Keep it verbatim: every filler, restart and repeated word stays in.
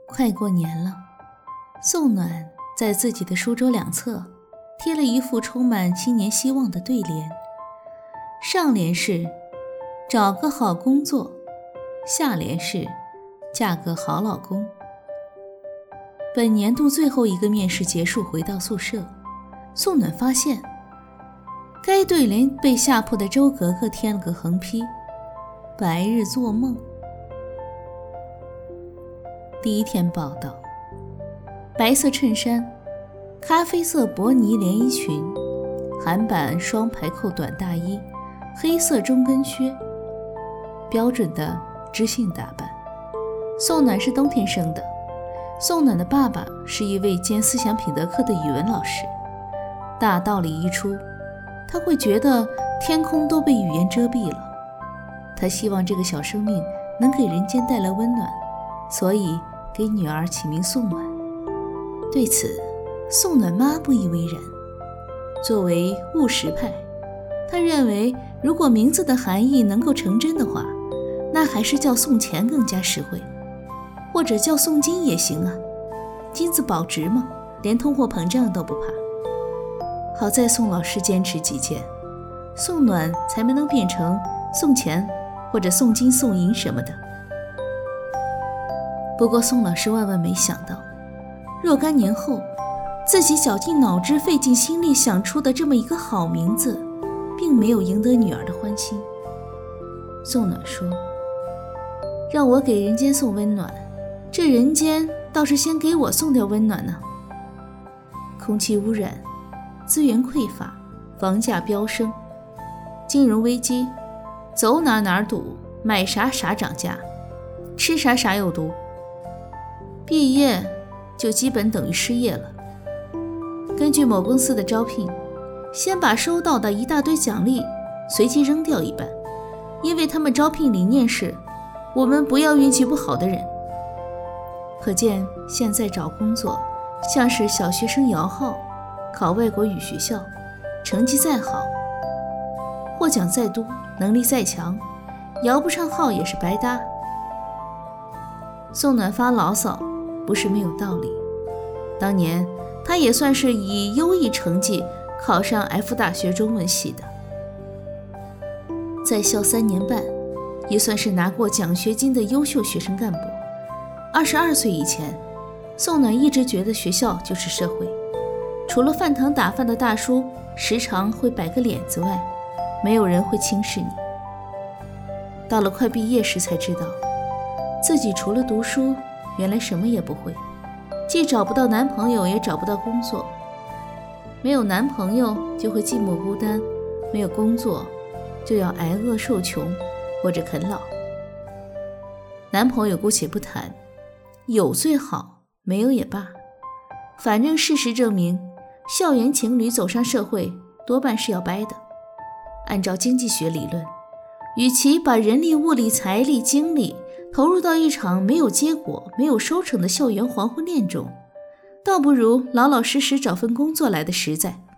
快过年了，宋暖在自己的书桌两侧贴了一副充满青年希望的对联，上联是找个好工作，下联是嫁个好老公。本年度最后一个面试结束，回到宿舍，宋暖发现该对联被吓破的周格格添了个横批：白日做梦。第一天报道，白色衬衫，咖啡色薄呢连衣裙，韩版双排扣短大衣，黑色中跟靴，标准的知性打扮。宋暖是冬天生的，宋暖的爸爸是一位兼思想品德课的语文老师。大道理一出，他会觉得天空都被语言遮蔽了。他希望这个小生命能给人间带来温暖，所以给女儿起名宋暖。对此，宋暖妈不以为然。作为务实派，她认为如果名字的含义能够成真的话，那还是叫宋钱更加实惠，或者叫宋金也行啊，金子保值嘛，连通货膨胀都不怕。好在宋老师坚持己见，宋暖才没能变成宋钱或者宋金宋银什么的。不过宋老师万万没想到，若干年后，自己绞尽脑汁费尽心力想出的这么一个好名字，并没有赢得女儿的欢心。宋暖说，让我给人间送温暖，这人间倒是先给我送点温暖呢。空气污染，资源匮乏，房价飙升，金融危机，走哪哪堵，买啥啥涨价，吃啥啥有毒，毕业就基本等于失业了。根据某公司的招聘，先把收到的一大堆奖励随即扔掉一半，因为他们招聘理念是我们不要运气不好的人。可见现在找工作像是小学生摇号，考外国语学校，成绩再好，获奖再多，能力再强，摇不上号也是白搭。宋暖发牢骚不是没有道理，当年他也算是以优异成绩考上 F 大学中文系的，在校三年半，也算是拿过奖学金的优秀学生干部。二十二岁以前，宋暖一直觉得学校就是社会，除了饭堂打饭的大叔时常会摆个脸子外，没有人会轻视你。到了快毕业时才知道，自己除了读书，原来什么也不会，既找不到男朋友，也找不到工作。没有男朋友就会寂寞孤单，没有工作就要挨饿受穷或者啃老。男朋友姑且不谈，有最好，没有也罢，反正事实证明，校园情侣走上社会多半是要掰的。按照经济学理论，与其把人力物力财力精力投入到一场没有结果没有收成的校园黄昏恋中，倒不如老老实实找份工作来的实在，